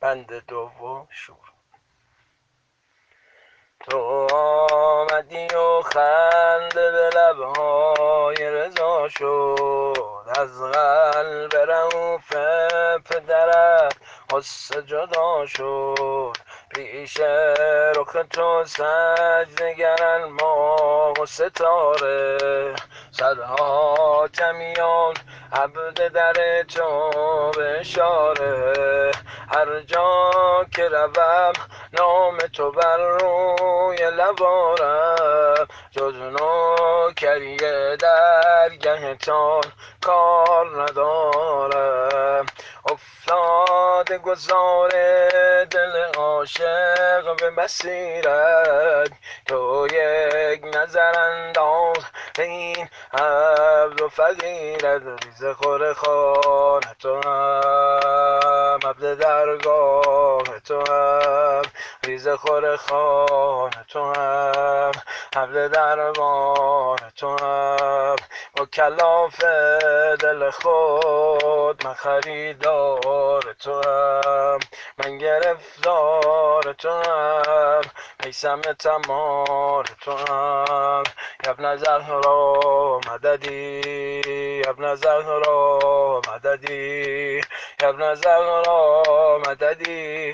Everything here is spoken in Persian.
بند دوم شور. تو آمدی و خنده به لبهای رضا شد، از قلب رئوف پدرت غصه جدا شد. پیش رخ تو سجده گرن ماه و ستاره، صدها جمیان عبد در تو به اشاره. هر جا که روم نام تو بر روی لبارم، جز نوکری درگهتان کار ندارم. افتاده گذار دل عاشق به بصیرت، تو یک نظر انداز به این عبد و فقیرت. ریزه خور خانه تو هم، عبد درگاه تو هم، ریزه خور خانه تو هم، عبد درگاه تو هم. با کلاف دل خود من خریدار تو هم، من گرفتار تو هم، میسم تمار تو هم. ابن زهرا مددی، ابن زهرا مددی، ابن زهرا مددی.